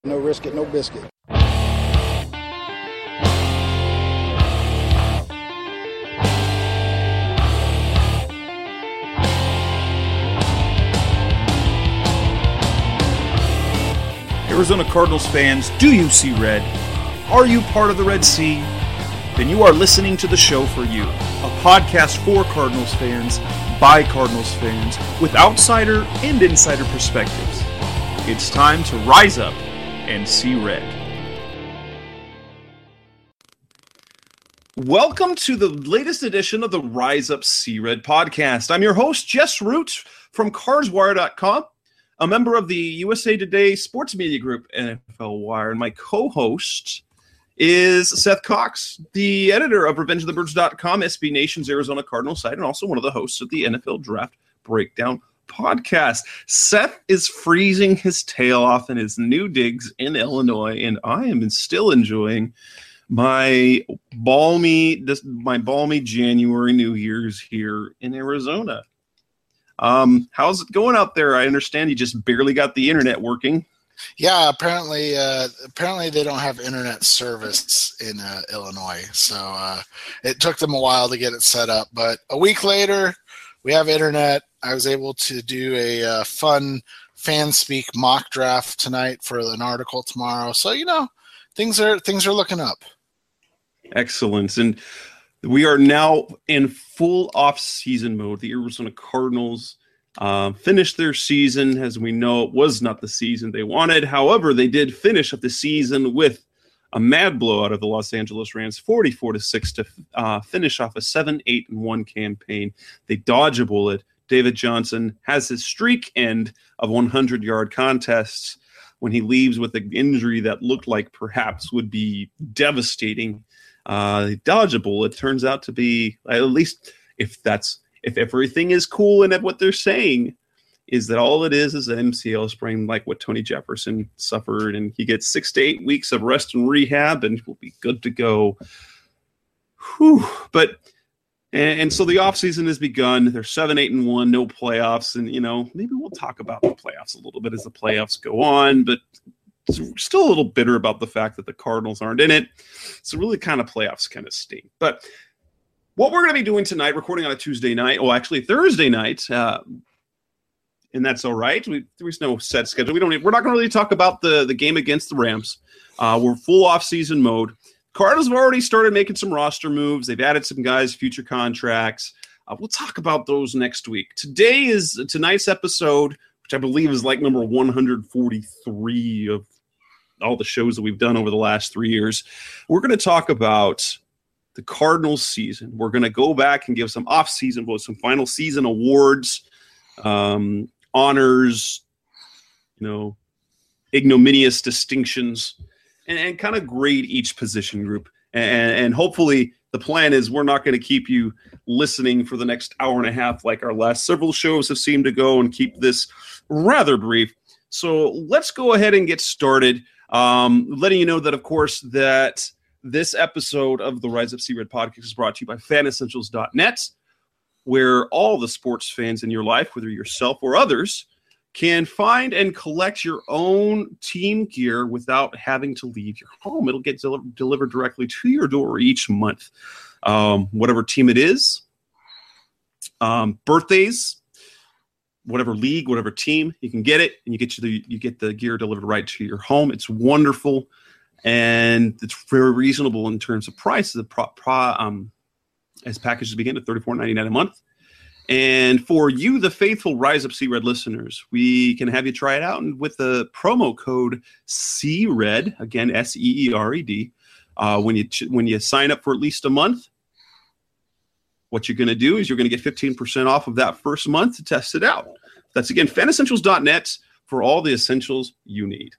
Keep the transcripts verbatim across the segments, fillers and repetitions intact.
No risk it, no biscuit. Arizona Cardinals fans, do you see red? Are you part of the Red Sea? Then you are listening to the show for you. A podcast for Cardinals fans, by Cardinals fans, with outsider and insider perspectives. It's time to rise up and see red. Welcome to the latest edition of the Rise Up See Red podcast. I'm your host, Jess Root from Cards Wire dot com. A member of the U S A Today sports media group, N F L Wire, and my co-host is Seth Cox, the editor of Revenge of the Birds dot com, S B Nation's Arizona Cardinals site, and also one of the hosts of the N F L Draft Breakdown podcast. Seth is freezing his tail off in his new digs in Illinois, and I am still enjoying my balmy, this, my balmy January New Year's here in Arizona. Um, how's it going out there? I understand you just barely got the internet working. Yeah, apparently, uh, apparently they don't have internet service in uh, Illinois, so uh, it took them a while to get it set up. But a week later, we have internet. I was able to do a uh, fun fan speak mock draft tonight for an article tomorrow. So you know, things are things are looking up. Excellent, and we are now in full off-season mode. The Arizona Cardinals uh, finished their season. As we know, it was not the season they wanted. However, they did finish up the season with a mad blowout of the Los Angeles Rams, forty-four to six, to uh, finish off a seven eight and one campaign. They dodge a bullet. David Johnson has his streak end of one hundred-yard contests when he leaves with an injury that looked like perhaps would be devastating. Uh, dodgeable. It turns out to be, at least if that's if everything is cool and what they're saying is that all it is is an M C L sprain, like what Tony Jefferson suffered, and he gets six to eight weeks of rest and rehab, and will be good to go. Whew. But and, and so the offseason has begun. They're seven eight and one, no playoffs, and you know maybe we'll talk about the playoffs a little bit as the playoffs go on, but still a little bitter about the fact that the Cardinals aren't in it. So really kind of playoffs kind of stink. But what we're going to be doing tonight, recording on a Tuesday night, oh, actually Thursday night, uh, and that's all right. We, there's no set schedule. We don't. We're not going to really talk about the, the game against the Rams. Uh, we're full off-season mode. Cardinals have already started making some roster moves. They've added some guys, future contracts. Uh, we'll talk about those next week. Today is tonight's episode, which I believe is like number one hundred forty-three of all the shows that we've done over the last three years. We're going to talk about the Cardinals season. We're going to go back and give some off-season votes, some final season awards, um, honors, you know, ignominious distinctions, and, and kind of grade each position group. And, and hopefully the plan is we're not going to keep you listening for the next hour and a half like our last several shows have seemed to go, and keep this rather brief. So let's go ahead and get started. Um, letting you know that, of course, that this episode of the Rise Up See Red podcast is brought to you by fan essentials dot net, where all the sports fans in your life, whether yourself or others, can find and collect your own team gear without having to leave your home. It'll get del- delivered directly to your door each month. Um, whatever team it is, um, birthdays, whatever league, whatever team, you can get it, and you get you the you get the gear delivered right to your home. It's wonderful, and it's very reasonable in terms of price. The pro, pro, um, as packages begin at thirty-four ninety-nine a month. And for you, the faithful Rise Up See Red listeners, we can have you try it out, and with the promo code See Red, again S E E R E D, uh, when you when you sign up for at least a month. What you're going to do is you're going to get fifteen percent off of that first month to test it out. That's, again, fan essentials dot net for all the essentials you need.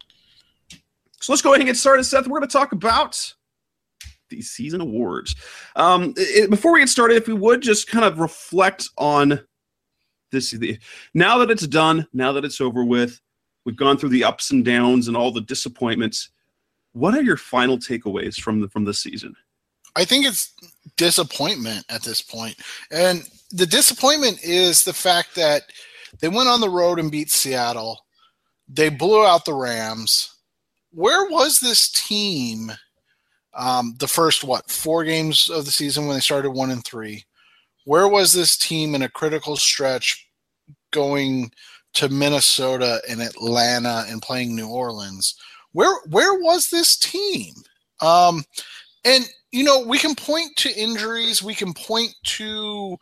So let's go ahead and get started, Seth. We're going to talk about the season awards. Um, it, before we get started, if we would just kind of reflect on this. The, now that it's done, now that it's over with, we've gone through the ups and downs and all the disappointments. What are your final takeaways from the from the season? I think it's disappointment at this point. And the disappointment is the fact that they went on the road and beat Seattle. They blew out the Rams. where was this team um, the first, what, four games of the season when they started one and three? Where was this team in a critical stretch going to Minnesota and Atlanta and playing New Orleans? Where where was this team? Um, and, you know, we can point to injuries. We can point to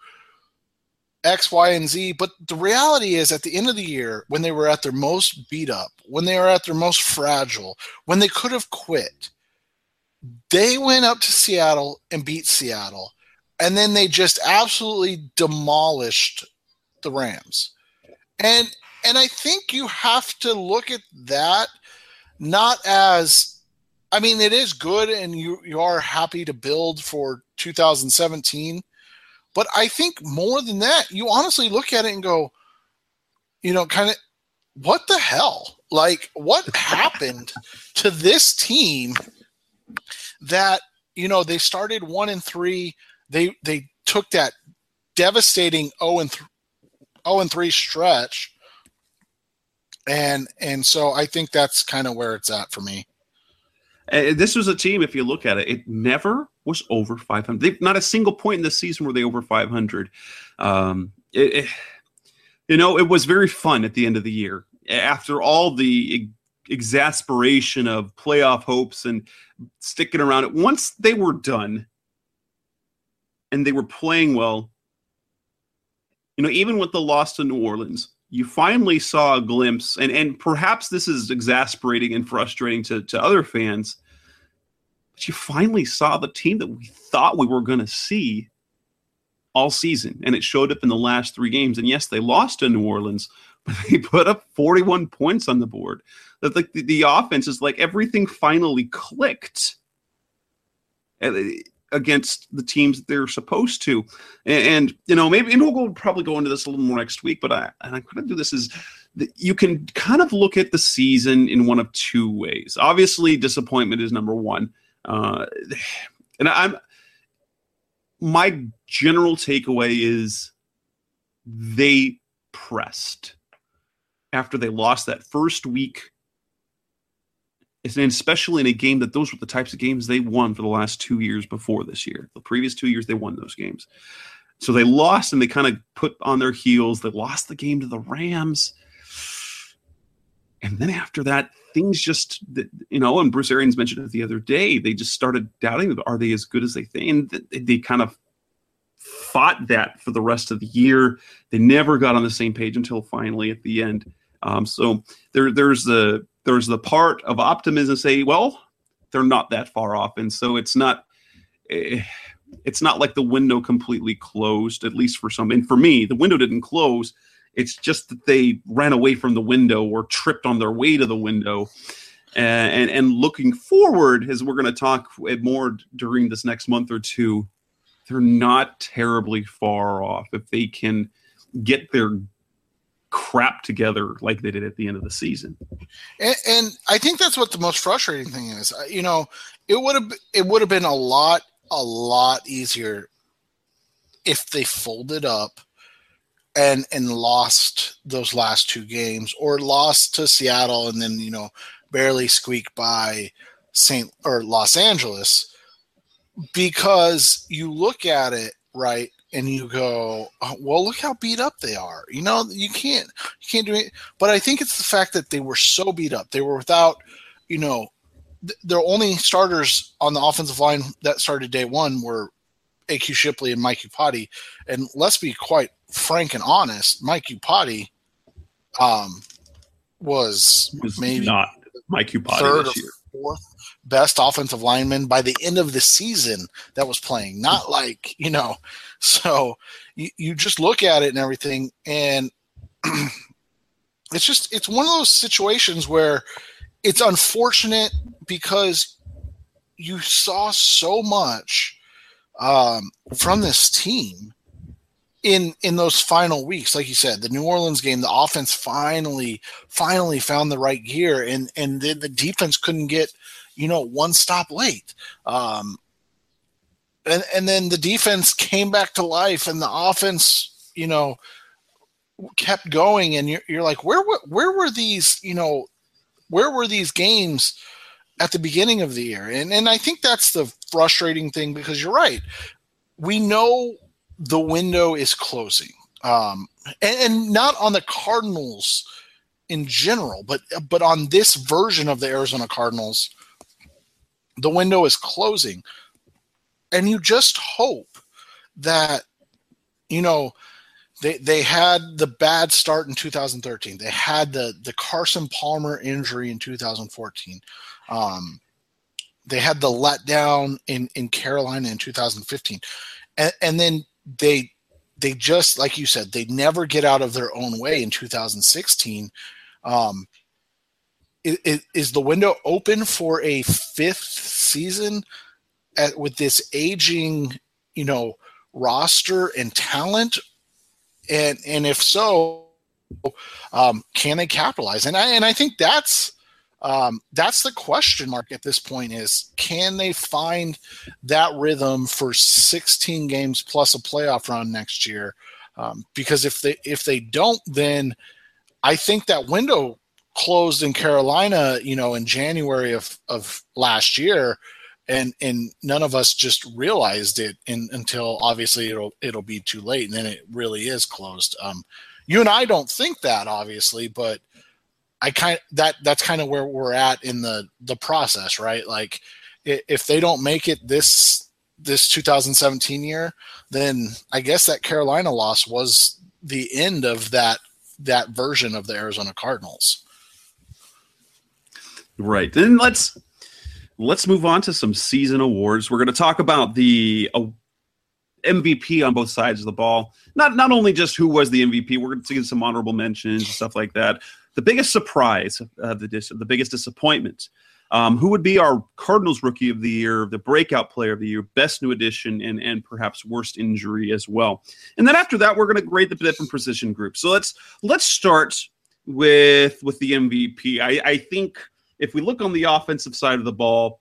X, Y, and Z. But the reality is at the end of the year, when they were at their most beat up, when they were at their most fragile, when they could have quit, they went up to Seattle and beat Seattle. And then they just absolutely demolished the Rams. And and I think you have to look at that not as, I mean, it is good and you, you are happy to build for two thousand seventeen. But I think more than that, you honestly look at it and go, you know, kind of, what the hell? Like, what happened to this team that, you know, they started one and three. They they took that devastating oh and three stretch, and and so I think that's kind of where it's at for me. And this was a team, if you look at it, it never was over five hundred. They've, not a single point in the season were they over five hundred. Um, it, it, you know, it was very fun at the end of the year. After all the exasperation of playoff hopes and sticking around it, once they were done, and they were playing well, you know, even with the loss to New Orleans, you finally saw a glimpse, and, and perhaps this is exasperating and frustrating to, to other fans, but you finally saw the team that we thought we were going to see all season, and it showed up in the last three games. And yes, they lost to New Orleans, but they put up forty-one points on the board. That like the, the offense is like everything finally clicked against the teams that they're supposed to. And, and you know, maybe, and we'll go, probably go into this a little more next week, but I, and I'm going to do this is that you can kind of look at the season in one of two ways. Obviously, disappointment is number one. Uh, and I'm, my general takeaway is they pressed after they lost that first week. And especially in a game that those were the types of games they won for the last two years before this year. The previous two years, they won those games. So they lost and they kind of put on their heels. They lost the game to the Rams. And then after that, things just, you know, and Bruce Arians mentioned it the other day, they just started doubting, are they as good as they think? And they kind of fought that for the rest of the year. They never got on the same page until finally at the end. Um, so there, there's the, There's the part of optimism say, well, they're not that far off. And so it's not it's not like the window completely closed, at least for some. And for me, the window didn't close. It's just that they ran away from the window or tripped on their way to the window. And, and, and looking forward, as we're going to talk more during this next month or two, they're not terribly far off if they can get their crap together like they did at the end of the season. And, and I think that's what the most frustrating thing is. You know, it would have it would have been a lot a lot easier if they folded up and and lost those last two games, or lost to Seattle and then, you know, barely squeaked by Saint or Los Angeles, because you look at it, right, and you go, oh, well, look how beat up they are. You know, you can't you can't do it. But I think it's the fact that they were so beat up. They were without, you know, th- their only starters on the offensive line that started day one were A Q Shipley and Mike Iupati. And let's be quite frank and honest, Mike Iupati um, was, was maybe not Mike Iupati third this or year. fourth best offensive lineman by the end of the season that was playing. Not like, you know, so you, you just look at it and everything, and it's just, it's one of those situations where it's unfortunate because you saw so much um, from this team in in those final weeks. Like you said, the New Orleans game, the offense finally finally found the right gear, and and the, the defense couldn't get, you know, one stop late. Um, and and then the defense came back to life, and the offense, you know, kept going. And you're you're like, where were where were these, you know, where were these games at the beginning of the year. And and I think that's the frustrating thing, because you're right. We know the window is closing. Um, and, and not on the Cardinals in general, but but on this version of the Arizona Cardinals, the window is closing. And you just hope that, you know, they they had the bad start in two thousand thirteen. They had the the Carson Palmer injury in two thousand fourteen. Um, they had the letdown in, in Carolina in two thousand fifteen. And, and then they they just, like you said, they never get out of their own way in two thousand sixteen. Um, it, it, is the window open for a fifth season at, with this aging, you know, roster and talent? And and if so, um, can they capitalize? And I and I think that's um, that's the question mark at this point, is can they find that rhythm for sixteen games plus a playoff run next year? Um, because if they if they don't, then I think that window closed in Carolina, you know, in January of, of last year, and and none of us just realized it in, until obviously it'll it'll be too late, and then it really is closed. Um, you and I don't think that, obviously, but I kind that that's kind of where we're at in the the process, right? Like, if they don't make it this this two thousand seventeen year, then I guess that Carolina loss was the end of that that version of the Arizona Cardinals. Right. Then let's let's move on to some season awards. We're going to talk about the uh, M V P on both sides of the ball. Not not only just who was the M V P. We're going to get some honorable mentions and stuff like that. The biggest surprise, uh, the dis- the biggest disappointment. Um, who would be our Cardinals Rookie of the Year, the Breakout Player of the Year, Best New Addition, and and perhaps Worst Injury as well. And then after that, we're going to grade the different position groups. So let's let's start with with the M V P. I, I think if we look on the offensive side of the ball,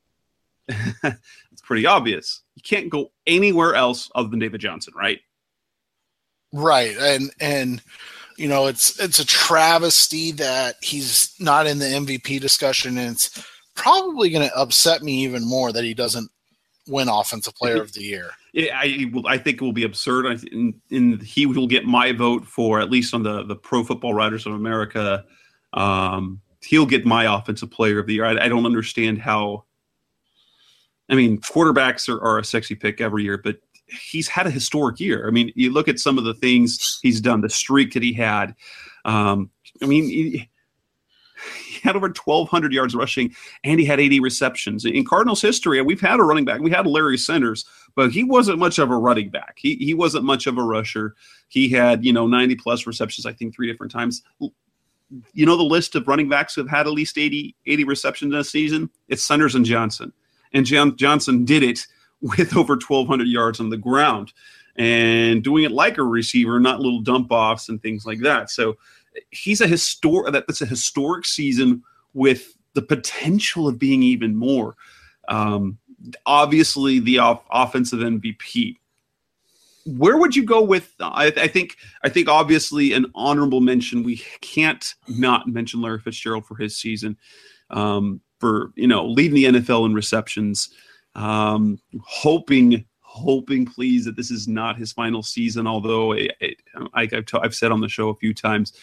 it's pretty obvious. You can't go anywhere else other than David Johnson, right? Right, and and you know, it's it's a travesty that he's not in the M V P discussion, and it's probably going to upset me even more that he doesn't win Offensive Player of the Year. Yeah, I I think it will be absurd. I in, in he will get my vote for, at least on the the Pro Football Writers of America. Um, he'll get my Offensive Player of the Year. I, I don't understand how. I mean, quarterbacks are, are a sexy pick every year, but he's had a historic year. I mean, you look at some of the things he's done, the streak that he had. Um, I mean, he, he had over twelve hundred yards rushing, and he had eighty receptions. In Cardinals history, we've had a running back. We had Larry Sanders, but he wasn't much of a running back. He he wasn't much of a rusher. He had, you know, ninety-plus receptions, I think, three different times. You know the list of running backs who have had at least eighty, eighty receptions in a season? It's Sanders and Johnson. And John, Johnson did it with over twelve hundred yards on the ground and doing it like a receiver, not little dump offs and things like that. So he's a historic, that's a historic season with the potential of being even more. Um, obviously the off- offensive M V P. Where would you go with, I, I think, I think obviously an honorable mention. We can't not mention Larry Fitzgerald for his season. Um, for, you know, leading the N F L in receptions, um, hoping, hoping, please, that this is not his final season. Although it, it, I, I've, t- I've said on the show a few times,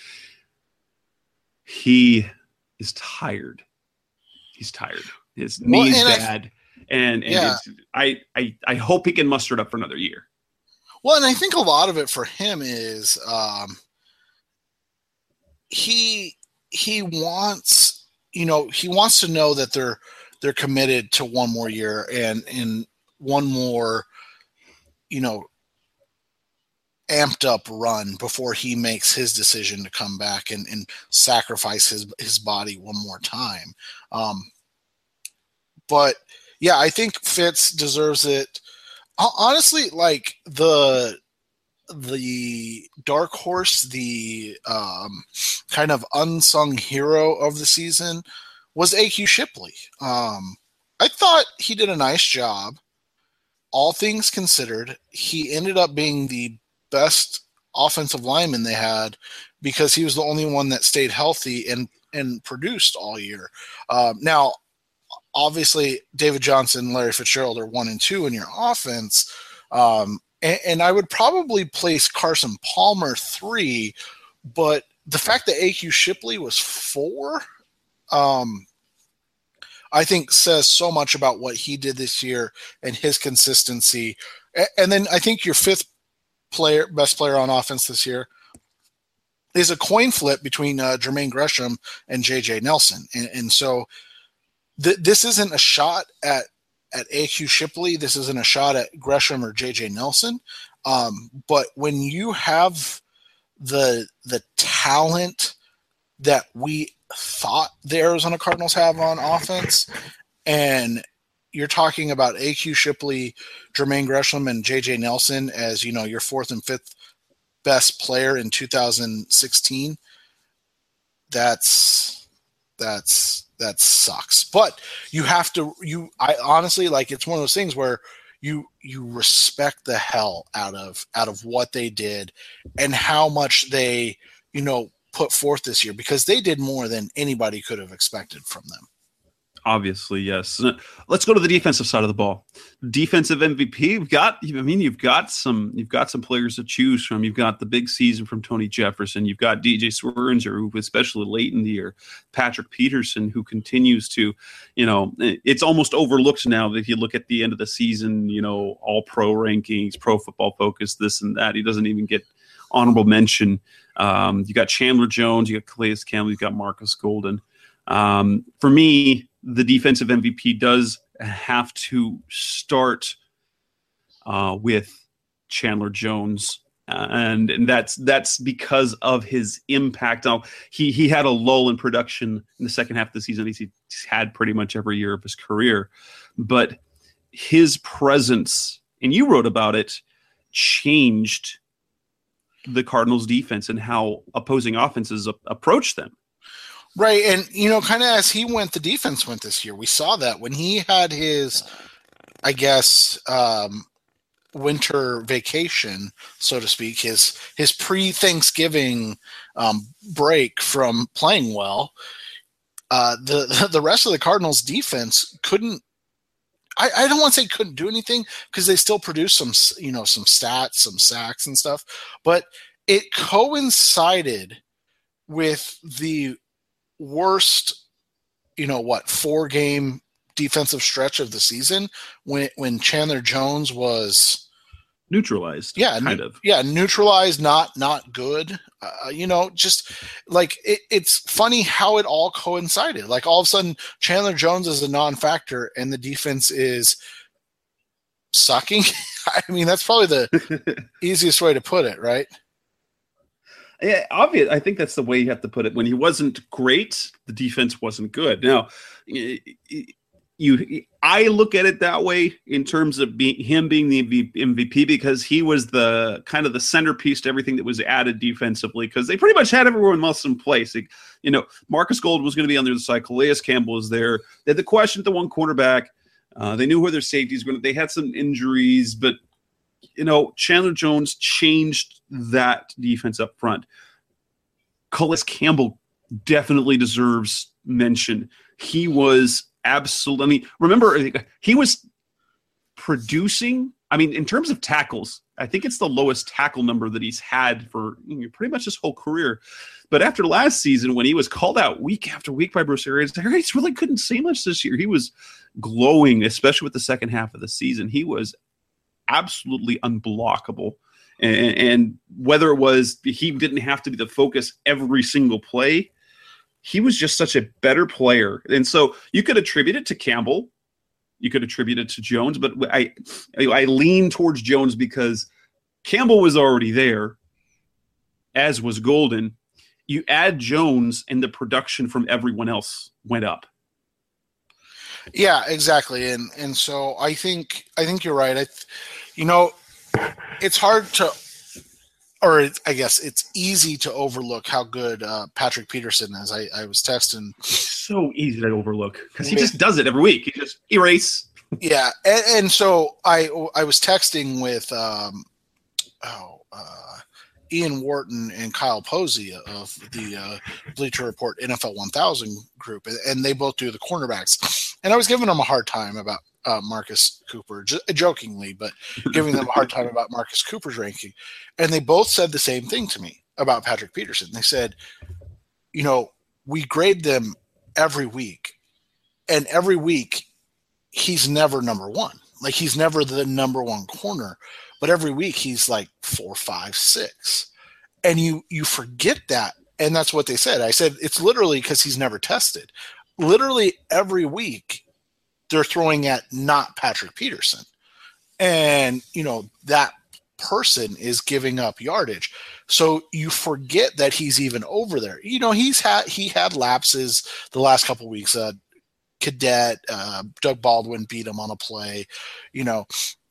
he is tired. He's tired. His well, knee's and bad, I, and, and yeah. it's, I, I, I hope he can muster it up for another year. Well, and I think a lot of it for him is um, he he wants. You know, he wants to know that they're they're committed to one more year and and one more, you know, amped up run before he makes his decision to come back and, and sacrifice his his body one more time. Um, but yeah, I think Fitz deserves it. Honestly, like the the dark horse, the um, kind of unsung hero of the season was A Q Shipley. Um, I thought he did a nice job. All things considered, he ended up being the best offensive lineman they had because he was the only one that stayed healthy and, and produced all year. Um, now, obviously David Johnson, Larry Fitzgerald are one and two in your offense. Um, and, and I would probably place Carson Palmer three, but the fact that A Q Shipley was four, um, I think says so much about what he did this year and his consistency. And then I think your fifth player, best player on offense this year, is a coin flip between uh, Jermaine Gresham and J J Nelson. And, and so th- this isn't a shot at, at A Q Shipley. This isn't a shot at Gresham or J J Nelson. Um, but when you have the the talent that we thought the Arizona Cardinals have on offense, and you're talking about A Q Shipley, Jermaine Gresham, and J J Nelson as, you know, your fourth and fifth best player in two thousand sixteen, that's that's that sucks. But you have to you I honestly, like, it's one of those things where you you respect the hell out of out of what they did and how much they, you know, put forth this year, because they did more than anybody could have expected from them. Obviously, yes. Let's go to the defensive side of the ball. Defensive M V P. You've got, I mean, you've got some, you've got some players to choose from. You've got the big season from Tony Jefferson. You've got D J Swearinger, who, especially late in the year, Patrick Peterson, who continues to, you know, it's almost overlooked now that if you look at the end of the season, you know, all pro rankings, Pro Football Focus, this and that. He doesn't even get honorable mention. Um, you got Chandler Jones, you got Calais Campbell, you got Marcus Golden. Um, for me, the defensive M V P does have to start uh, with Chandler Jones, uh, and and that's that's because of his impact. Now, he he had a lull in production in the second half of the season. He's, he's had pretty much every year of his career, but his presence, and you wrote about it, changed the Cardinals' defense and how opposing offenses a- approach them. Right, and, you know, kind of as he went, the defense went this year. We saw that when he had his, I guess, um, winter vacation, so to speak, his his pre-Thanksgiving um, break from playing well, uh, the the rest of the Cardinals' defense couldn't. I, I don't want to say couldn't do anything, because they still produced some, you know, some stats, some sacks and stuff, but it coincided with the worst, you know what, four game defensive stretch of the season when when Chandler Jones was neutralized. Yeah, kind ne- of. Yeah, neutralized, not not good. Uh, you know, just like it, it's funny how it all coincided. Like all of a sudden, Chandler Jones is a non-factor, and the defense is sucking. I mean, that's probably the easiest way to put it, right? Yeah, obvious. I think that's the way you have to put it. When he wasn't great, the defense wasn't good. Now, you, I look at it that way in terms of being, him being the M V P, because he was the kind of the centerpiece to everything that was added defensively, because they pretty much had everyone else in place. Like, you know, Marcus Gold was going to be on the other side. Calais Campbell was there. They had the question at the one cornerback. Uh, they knew where their safeties were. They had some injuries, but, you know, Chandler Jones changed that defense up front. Calais Campbell definitely deserves mention. He was absolutely, I mean, remember, he was producing, I mean, in terms of tackles, I think it's the lowest tackle number that he's had for, you know, pretty much his whole career. But after last season, when he was called out week after week by Bruce Arians, Arians really couldn't say much this year. He was glowing, especially with the second half of the season. He was absolutely unblockable. And, and whether it was he didn't have to be the focus every single play, he was just such a better player. And so you could attribute it to Campbell. You could attribute it to Jones. But I, I lean towards Jones because Campbell was already there, as was Golden. You add Jones, and the production from everyone else went up. Yeah, exactly. And and so I think I think you're right. I, you know, it's hard to, or it, I guess it's easy to overlook how good uh, Patrick Peterson is. I, I was testing. It's so easy to overlook because he just does it every week. He just erase. Yeah, and, and so I I was texting with um, oh uh, Ian Wharton and Kyle Posey of the uh, Bleacher Report N F L one thousand group, and they both do the cornerbacks. And I was giving them a hard time about uh, Marcus Cooper, j- jokingly, but giving them a hard time about Marcus Cooper's ranking. And they both said the same thing to me about Patrick Peterson. They said, you know, we grade them every week, and every week he's never number one. Like, he's never the number one corner, but every week he's like four, five, six. And you, you forget that. And that's what they said. I said, it's literally because he's never tested. Literally every week they're throwing at not Patrick Peterson. And, you know, that person is giving up yardage. So you forget that he's even over there. You know, he's had, he had lapses the last couple of weeks. Uh, Cadet, uh, Doug Baldwin beat him on a play, you know,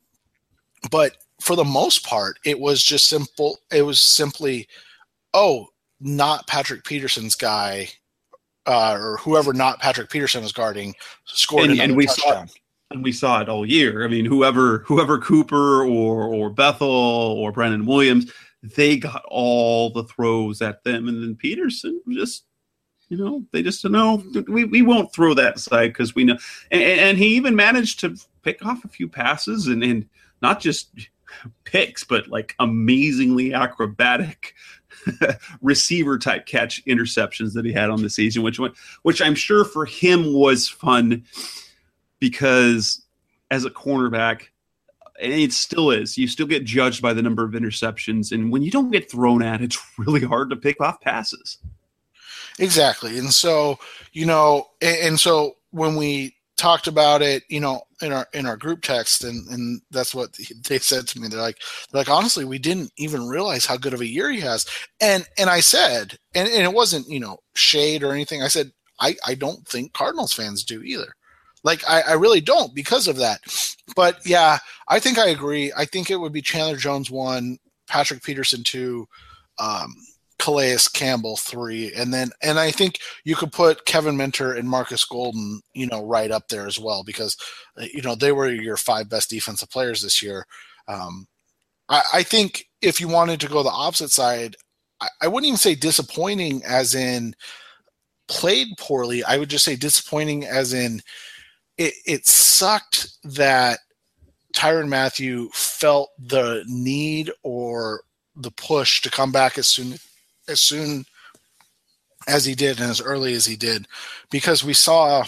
but for the most part, it was just simple. It was simply, oh, not Patrick Peterson's guy, uh, or whoever not Patrick Peterson was guarding scored and, another and we touchdown. Saw, and we saw it all year. I mean, whoever, whoever Cooper or, or Bethel or Brandon Williams, they got all the throws at them. And then Peterson just, you know, they just know we, we won't throw that aside because we know. And, and he even managed to pick off a few passes and, and not just picks, but like amazingly acrobatic receiver type catch interceptions that he had on the season, which which I'm sure for him was fun because as a cornerback, and it still is, you still get judged by the number of interceptions. And when you don't get thrown at, it's really hard to pick off passes. Exactly. And so, you know, and, and so when we talked about it, you know, in our in our group text, and, and that's what they said to me. They're like, they're like, honestly, we didn't even realize how good of a year he has. And and I said, and, and it wasn't, you know, shade or anything. I said, I, I don't think Cardinals fans do either. Like, I, I really don't because of that. But yeah, I think I agree. I think it would be Chandler Jones one, Patrick Peterson two, um, Calais Campbell three, and then and I think you could put Kevin Minter and Marcus Golden, you know, right up there as well because, you know, they were your five best defensive players this year. Um, I, I think if you wanted to go the opposite side, I, I wouldn't even say disappointing as in played poorly. I would just say disappointing as in it, it sucked that Tyrann Mathieu felt the need or the push to come back as soon as soon as he did and as early as he did, because we saw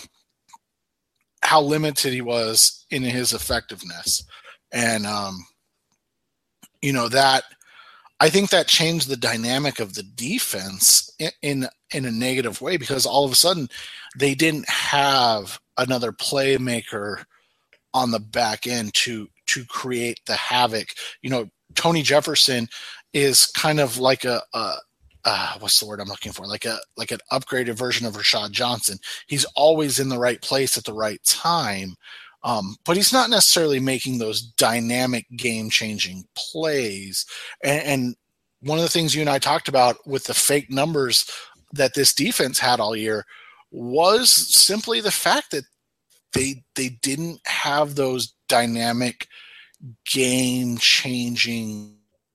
how limited he was in his effectiveness. And, um, you know, that I think that changed the dynamic of the defense in, in, in a negative way, because all of a sudden they didn't have another playmaker on the back end to, to create the havoc. You know, Tony Jefferson is kind of like a, a Uh, what's the word I'm looking for? Like a like an upgraded version of Rashad Johnson. He's always in the right place at the right time, um, but he's not necessarily making those dynamic, game-changing plays. And, and one of the things you and I talked about with the fake numbers that this defense had all year was simply the fact that they they didn't have those dynamic, game-changing.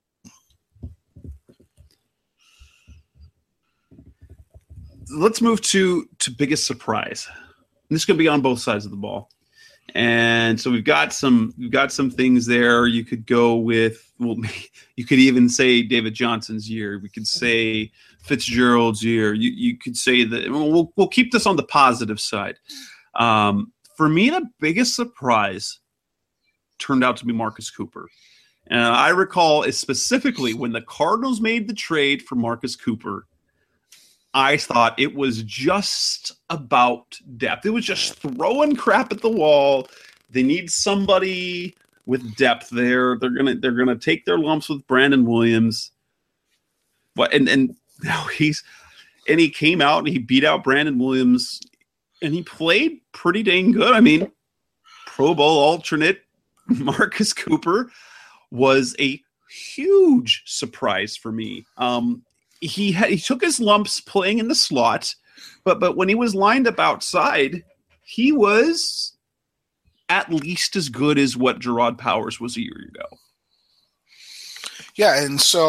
Let's move to to biggest surprise. This could be on both sides of the ball, and so we've got some we've got some things there. You could go with, well, you could even say David Johnson's year. We could say Fitzgerald's year. You you could say that we'll we'll keep this on the positive side. Um, for me, the biggest surprise turned out to be Marcus Cooper. And I recall specifically when the Cardinals made the trade for Marcus Cooper, I thought it was just about depth. It was just throwing crap at the wall. They need somebody with depth there. They're gonna they're gonna take their lumps with Brandon Williams. What and and now he's and he came out and he beat out Brandon Williams and he played pretty dang good. I mean, Pro Bowl alternate Marcus Cooper was a huge surprise for me. Um, He had, he took his lumps playing in the slot, but but when he was lined up outside, he was at least as good as what Gerard Powers was a year ago. Yeah, and so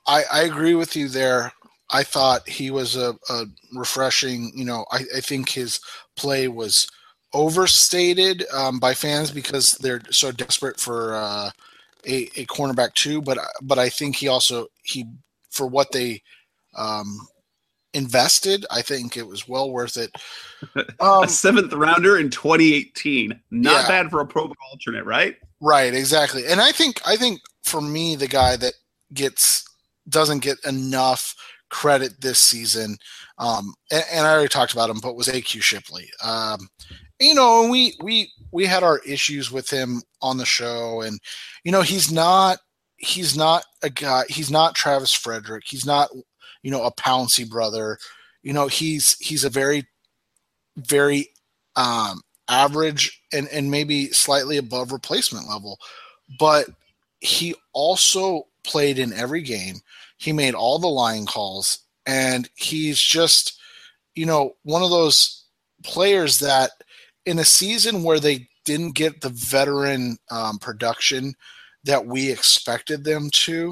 I, I agree with you there. I thought he was a, a refreshing, you know, I, I think his play was overstated um, by fans because they're so desperate for uh, a, a cornerback too. But but I think he also he for what they um, invested, I think it was well worth it. Um, a seventh rounder in twenty eighteen, not yeah, bad for a Pro Bowl alternate, right? Right, exactly. And I think I think for me, the guy that gets doesn't get enough credit this season, um, and, and I already talked about him, but was A Q Shipley. Um, you know, we we we had our issues with him on the show, and you know, he's not he's not a guy. He's not Travis Frederick. He's not you know a Pouncey brother. You know, he's he's a very very um, average and and maybe slightly above replacement level, but he also played in every game. He made all the line calls, and he's just, you know, one of those players that in a season where they didn't get the veteran um, production that we expected them to,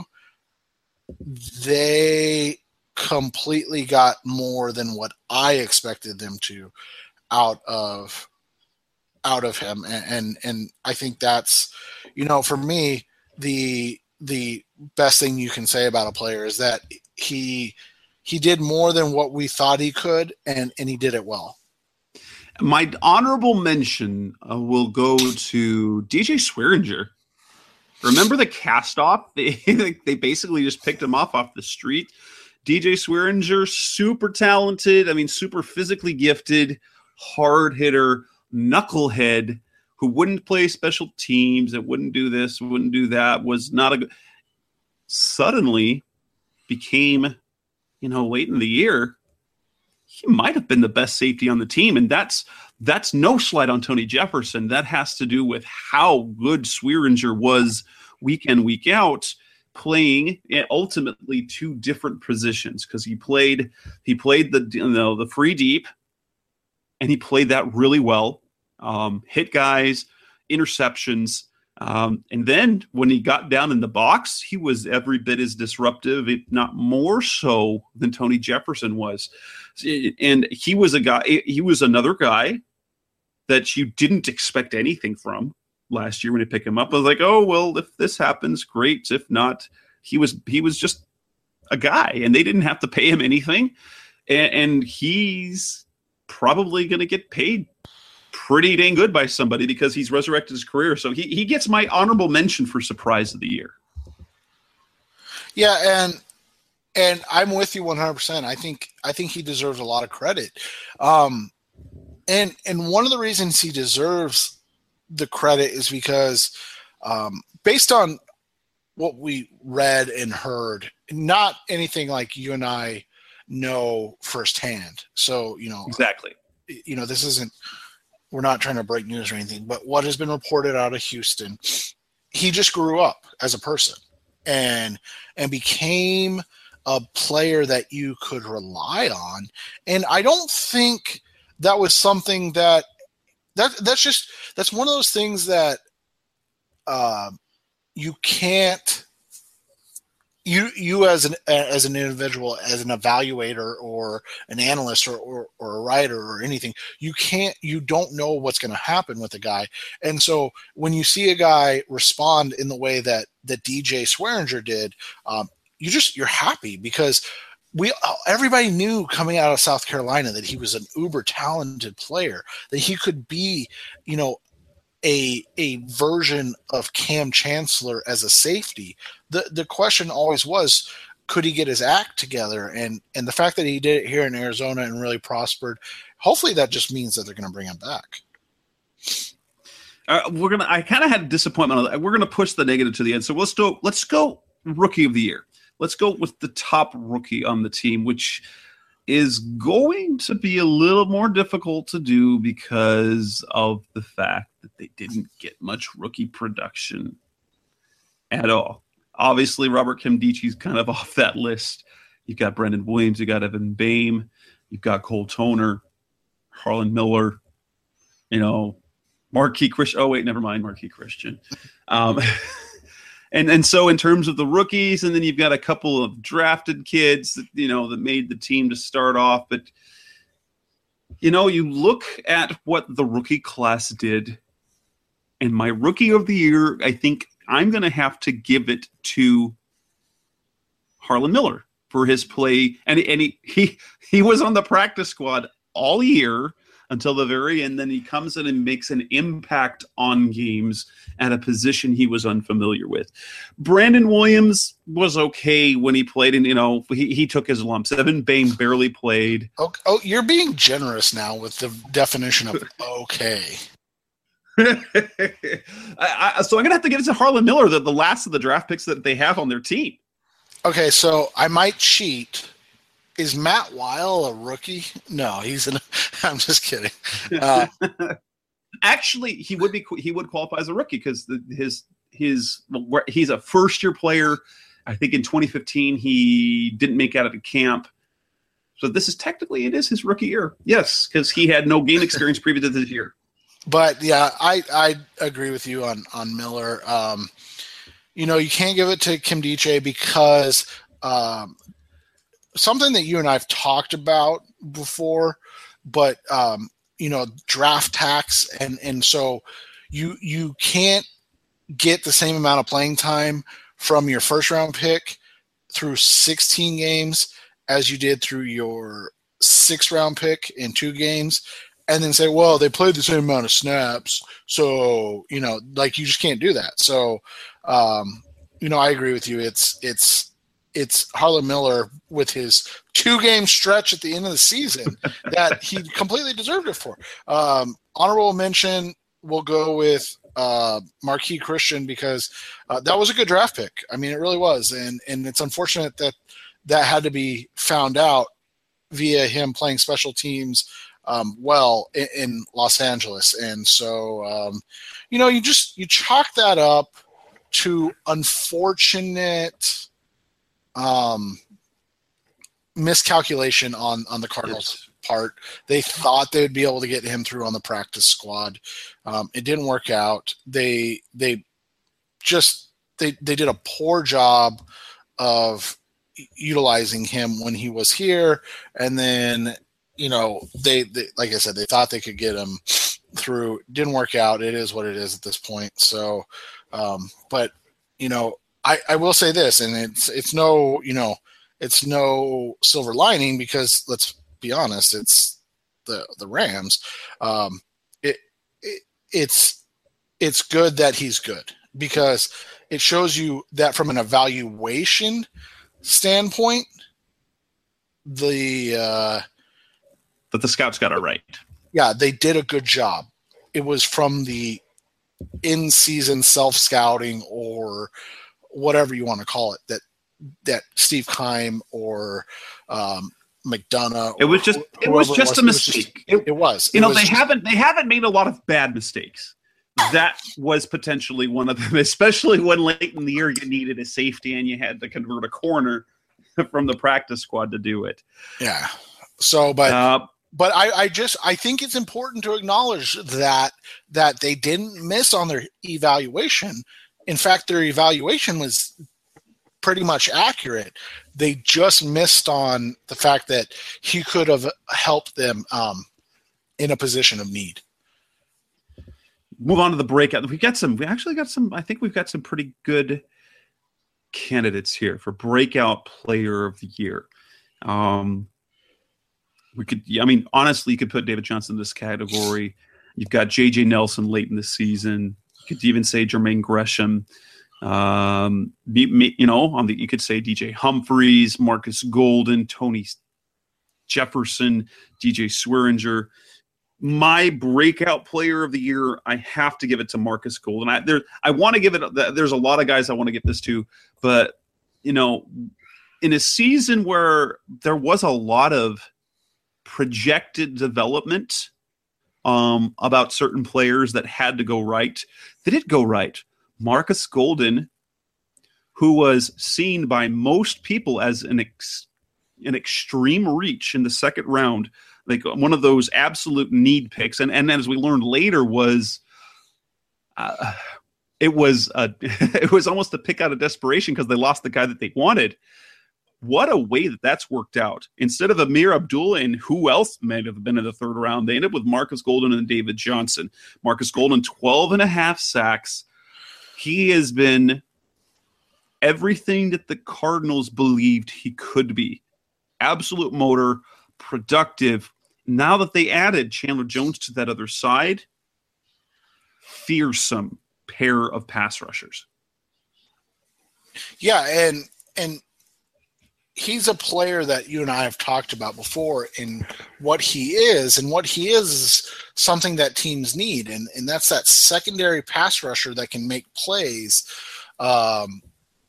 they completely got more than what I expected them to out of out of him. And, and and I think that's, you know, for me, the the best thing you can say about a player is that he he did more than what we thought he could, and and he did it well. My honorable mention uh, will go to D J Swearinger. Remember the cast off? They they basically just picked him off off the street. D J Swearinger, super talented. I mean, super physically gifted, hard hitter, knucklehead, who wouldn't play special teams, that wouldn't do this, wouldn't do that, was not a good. Suddenly became, you know, late in the year, he might have been the best safety on the team. And that's that's no slight on Tony Jefferson. That has to do with how good Swearinger was week in, week out, playing ultimately two different positions, because he played he played the you know the free deep, and he played that really well. Um, hit guys, interceptions. Um, and then when he got down in the box, he was every bit as disruptive, if not more so, than Tony Jefferson was. And he was a guy, he was another guy that you didn't expect anything from last year when you pick him up. I was like, oh, well, if this happens, great. If not, he was, he was just a guy, and they didn't have to pay him anything. And, and he's probably going to get paid pretty dang good by somebody because he's resurrected his career. So he, he gets my honorable mention for surprise of the year. Yeah. And, and I'm with you one hundred percent. I think, I think he deserves a lot of credit. Um, and, and one of the reasons he deserves the credit is because, um, based on what we read and heard, not anything like you and I know firsthand. So, you know, exactly, you know, this isn't, we're not trying to break news or anything, but what has been reported out of Houston, he just grew up as a person and and became a player that you could rely on. And I don't think that was something that that that's just that's one of those things that uh, you can't you you as an as an individual, as an evaluator or an analyst or, or, or a writer or anything, you can't you don't know what's going to happen with a guy. And so when you see a guy respond in the way that that D J Swearinger did, um, you just you're happy because we everybody knew coming out of South Carolina that he was an uber talented player, that he could be, you know, a a version of Cam Chancellor as a safety. The the question always was, could he get his act together? And and the fact that he did it here in Arizona and really prospered, hopefully that just means that they're going to bring him back. Uh, we're gonna. I kind of had a disappointment on that. We're gonna push the negative to the end. So let's go. Let's go rookie of the year. Let's go with the top rookie on the team, which is going to be a little more difficult to do because of the fact that they didn't get much rookie production at all. Obviously, Robert Nkemdiche's kind of off that list. You've got Brendan Williams, you've got Evan Boehm, you've got Cole Toner, Harlan Miller, you know, Marquis Christian. Oh, wait, never mind, Marquis Christian. Um, and and so in terms of the rookies, and then you've got a couple of drafted kids that, you know, that made the team to start off. But, you know, you look at what the rookie class did, and my rookie of the year, I think I'm going to have to give it to Harlan Miller for his play. And, and he, he, he was on the practice squad all year until the very end. Then he comes in and makes an impact on games at a position he was unfamiliar with. Brandon Williams was okay when he played, and, you know, he, he took his lumps. Evan Bain barely played. Oh, oh, you're being generous now with the definition of okay. I, I, so I'm going to have to give it to Harlan Miller, the, the last of the draft picks that they have on their team. Okay, so I might cheat. Is Matt Weil a rookie? No, he's an. I'm just kidding. Uh, Actually, he would be. He would qualify as a rookie because his his he's a first year player. I think in twenty fifteen he didn't make out of the camp. So this is technically, it is his rookie year. Yes, because he had no game experience previous to this year. But yeah, I, I agree with you on on Miller. Um, you know, you can't give it to Nkemdiche because um, something that you and I've talked about before, but um, you know, draft tax, and and so you you can't get the same amount of playing time from your first round pick through sixteen games as you did through your sixth round pick in two games. And then say, well, they played the same amount of snaps. So, you know, like, you just can't do that. So, um, you know, I agree with you. It's, it's, it's Harlan Miller with his two game stretch at the end of the season that he completely deserved it for. Um, honorable mention, we'll go with uh, Marquis Christian because uh, that was a good draft pick. I mean, it really was. And, and it's unfortunate that that had to be found out via him playing special teams Um, well in, in Los Angeles. And so, um, you know, you just, you chalk that up to unfortunate um, miscalculation on, on the Cardinals' yes. part. They thought they would be able to get him through on the practice squad. Um, it didn't work out. They, they just, they, they did a poor job of utilizing him when he was here. And then, you know, they, they, like I said, they thought they could get him through. Didn't work out. It is what it is at this point. So, um, but, you know, I, I will say this, and it's it's no, you know, it's no silver lining because let's be honest, it's the the Rams. Um, it, it it's it's good that he's good because it shows you that from an evaluation standpoint, the uh, that the scouts got it right. Yeah, they did a good job. It was from the in-season self-scouting or whatever you want to call it that that Steve Keim or um, McDonough. It was just it was just it was. a mistake. It was. Just, it, it was. You it know was they just, haven't they haven't made a lot of bad mistakes. That was potentially one of them, especially when late in the year you needed a safety and you had to convert a corner from the practice squad to do it. Yeah. So, but. Uh, But I, I just I think it's important to acknowledge that that they didn't miss on their evaluation. In fact, their evaluation was pretty much accurate. They just missed on the fact that he could have helped them um, in a position of need. Move on to the breakout. We got some. We actually got some. I think we've got some pretty good candidates here for breakout player of the year. Um, We could, I mean, honestly, you could put David Johnson in this category. You've got J J Nelson late in the season. You could even say Jermaine Gresham. Um, you know, on the you could say D J Humphries, Marcus Golden, Tony Jefferson, D J Swearinger. My breakout player of the year, I have to give it to Marcus Golden. I there, I want to give it. There's a lot of guys I want to give this to, but you know, in a season where there was a lot of projected development um, about certain players that had to go right. They did go right. Marcus Golden, who was seen by most people as an ex- an extreme reach in the second round, like one of those absolute need picks, and and as we learned later was uh, it was a, it was almost a pick out of desperation because they lost the guy that they wanted. What a way that that's worked out. Instead of Amir Abdullah and who else might have been in the third round, they ended up with Marcus Golden and David Johnson. Marcus Golden, twelve and a half sacks. He has been everything that the Cardinals believed he could be. Absolute motor, productive. Now that they added Chandler Jones to that other side, fearsome pair of pass rushers. Yeah, and and he's a player that you and I have talked about before in what he is, and what he is is something that teams need, and, and that's that secondary pass rusher that can make plays. Um,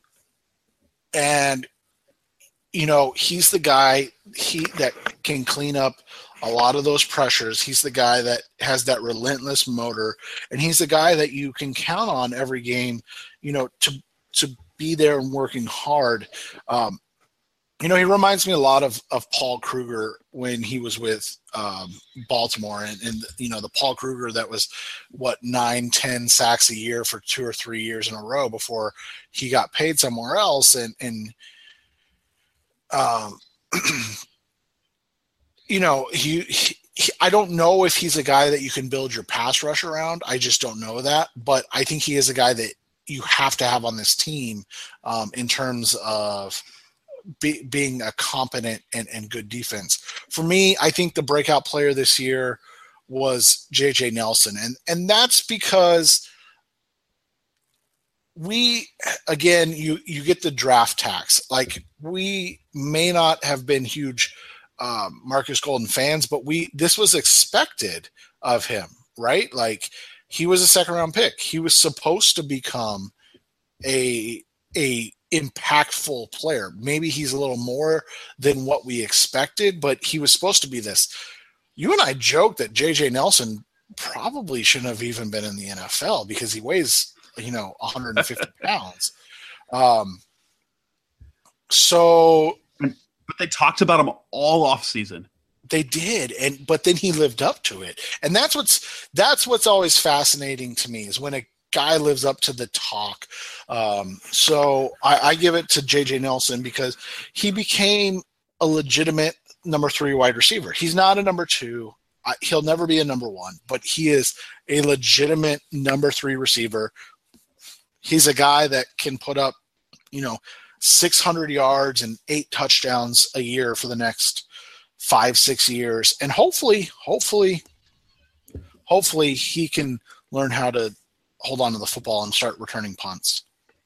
and, you know, he's the guy he that can clean up a lot of those pressures. He's the guy that has that relentless motor, and he's the guy that you can count on every game, you know, to to be there and working hard. Um, You know, he reminds me a lot of, of Paul Kruger when he was with um, Baltimore, and, and, you know, the Paul Kruger that was, what, nine, ten sacks a year for two or three years in a row before he got paid somewhere else. And, and um, you know, he, he, he, I don't know if he's a guy that you can build your pass rush around. I just don't know that. But I think he is a guy that you have to have on this team um, in terms of – Be, being a competent and, and good defense. For me, I think the breakout player this year was J J Nelson. And, and that's because we, again, you, you get the draft tax. Like, we may not have been huge um, Marcus Golden fans, but we, this was expected of him, right? Like, he was a second round pick. He was supposed to become a, a, impactful player. Maybe he's a little more than what we expected, but he was supposed to be this. You and I joked that J J Nelson probably shouldn't have even been in the N F L because he weighs, you know, one hundred fifty pounds. Um, so, but they talked about him all off season. They did, and but then he lived up to it, and that's what's that's what's always fascinating to me is when a guy lives up to the talk. Um, so I, I give it to J J Nelson because he became a legitimate number three wide receiver. He's not a number two. I, he'll never be a number one, but he is a legitimate number three receiver. He's a guy that can put up, you know, six hundred yards and eight touchdowns a year for the next five, six years. And hopefully, hopefully, hopefully he can learn how to hold on to the football and start returning punts.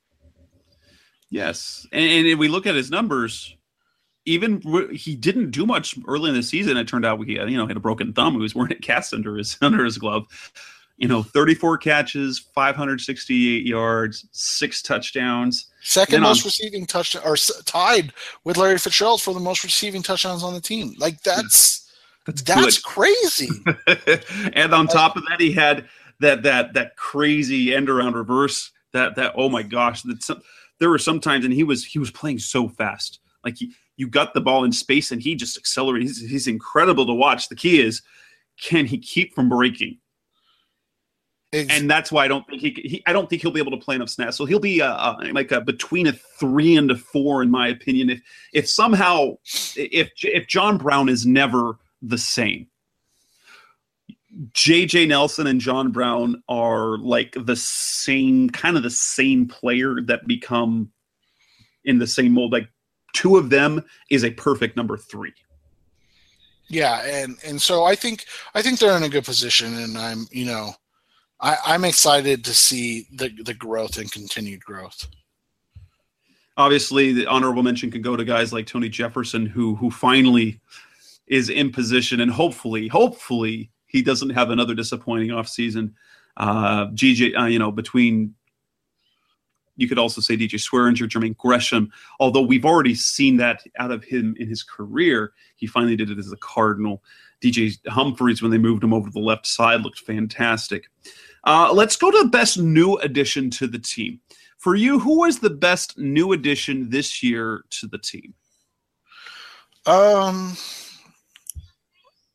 Yes. And, and if we look at his numbers, even he didn't do much early in the season. It turned out he you know, had a broken thumb. He was wearing a cast under his, under his glove. You know, thirty-four catches, five hundred sixty-eight yards, six touchdowns. Second most on, receiving touchdown, or tied with Larry Fitzgerald for the most receiving touchdowns on the team. Like that's, that's, that's crazy. And on top of that, he had that that that crazy end around reverse that that oh my gosh that some, there were some times and he was he was playing so fast, like he, you got the ball in space and he just accelerated. He's, he's incredible to watch. The key is, can he keep from breaking? It's, and that's why I don't think he, he I don't think he'll be able to play enough snaps. So he'll be a, a, like a between a three and a four in my opinion. If if somehow if if John Brown is never the same, J J Nelson and John Brown are like the same, kind of the same player that become in the same mold. Like two of them is a perfect number three. Yeah. And, and so I think, I think they're in a good position, and I'm, you know, I, I'm excited to see the, the growth and continued growth. Obviously the honorable mention can go to guys like Tony Jefferson, who, who finally is in position, and hopefully, hopefully, he doesn't have another disappointing offseason. Uh, G J, uh, you know, between, you could also say D J Swearinger, Jermaine Gresham, although we've already seen that out of him in his career. He finally did it as a Cardinal. D J Humphries, when they moved him over to the left side, looked fantastic. Uh, let's go to the best new addition to the team. For you, who was the best new addition this year to the team? Um...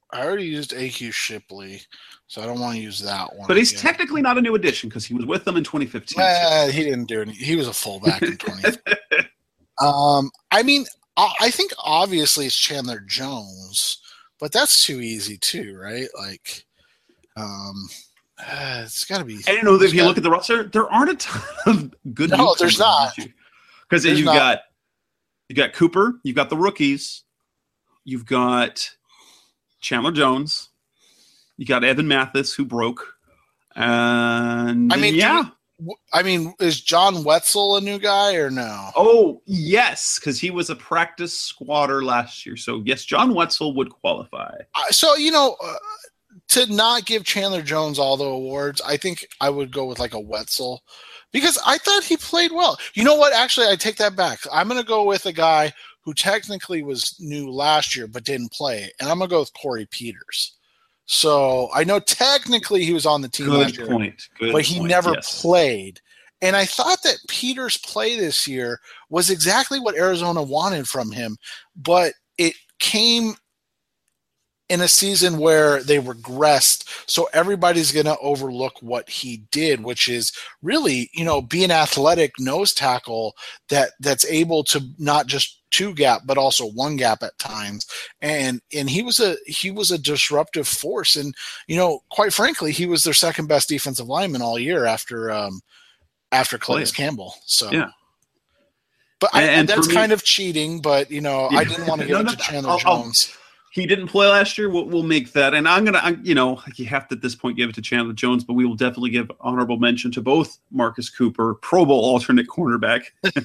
I already used A Q Shipley, so I don't want to use that one. But he's again. technically not a new addition because he was with them in twenty fifteen. Uh, he didn't do any. He was a fullback in twenty fifteen. um, I mean, I, I think obviously it's Chandler Jones, but that's too easy too, right? Like, um, uh, it's got to be. I don't know if you gotta, look at the roster, there aren't a ton of good. No, there's not. Because you've not. got you got Cooper, you've got the rookies, you've got Chandler Jones, you got Evan Mathis who broke, and I mean, yeah. We, I mean, is John Wetzel a new guy or no? Oh yes, because he was a practice squatter last year. So yes, John Wetzel would qualify. Uh, so you know. Uh, To not give Chandler Jones all the awards, I think I would go with like a Wetzel because I thought he played well. You know what? Actually, I take that back. I'm going to go with a guy who technically was new last year but didn't play, and I'm going to go with Corey Peters. So I know technically he was on the team Good last year, point. Good but he point. never yes. played. And I thought that Peters' play this year was exactly what Arizona wanted from him, but it came – in a season where they regressed, so everybody's going to overlook what he did, which is really, you know, be an athletic nose tackle that that's able to not just two gap but also one gap at times. And and he was a he was a disruptive force, and you know, quite frankly, he was their second best defensive lineman all year after um, after Calais Campbell. So yeah. But I, and, and that's me, kind of cheating, but you know, yeah. I didn't want to give no, it no, to Chandler I'll, Jones. I'll, He didn't play last year. We'll, we'll make that. And I'm going to, you know, you have to at this point give it to Chandler Jones, but we will definitely give honorable mention to both Marcus Cooper, Pro Bowl alternate cornerback,